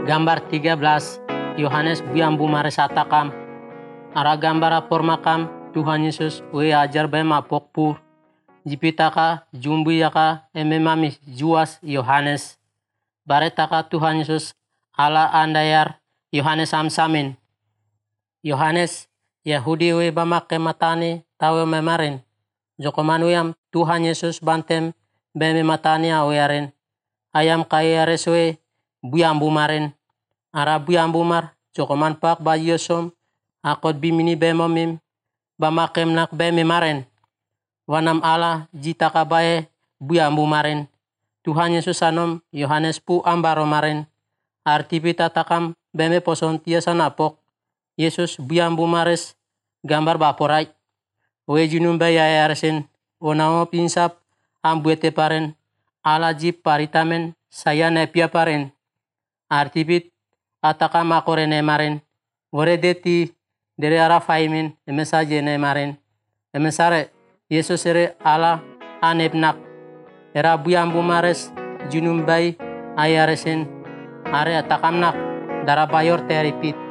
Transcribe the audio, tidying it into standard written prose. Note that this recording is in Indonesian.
Gambar 13, Yohanes Buyambu Maresatakam. Ara gambar pormakam Tuhan Yesus we ajar bema pokpur. Jipitaka jumbu yaka ememami juas Yohanes. Baretaka Tuhan Yesus ala andayar Yohanes amsamin. Yohanes Yahudi we bamake matani tawe memarin. Jokoman weyam Tuhan Yesus bantem beme matani aweren. Ayam kaya reswe Buyambu maren. Ara Buyambu mar jokoman pak ba yosom akot bimini bemomim bamakem nak beme maren. Wanam ala jitaka bae Buyambu maren. Tuhan Yesus anom Yohanes pu ambaro maren. Artipita takam beme poson tiasa napok. Yesus Buyambu mares gambar baporai. We junum baya yaresen onao pinsap ambuete paren. Ala jip paritamen saya nepia paren. Artipit ataka makore ne maren. Wore deti dere ara faimen emesaje ne maren. Emesare Yesus ere ala anepnak. Era Buyambu mares junum bay ayaresen are atakamnak dara bayor teripit.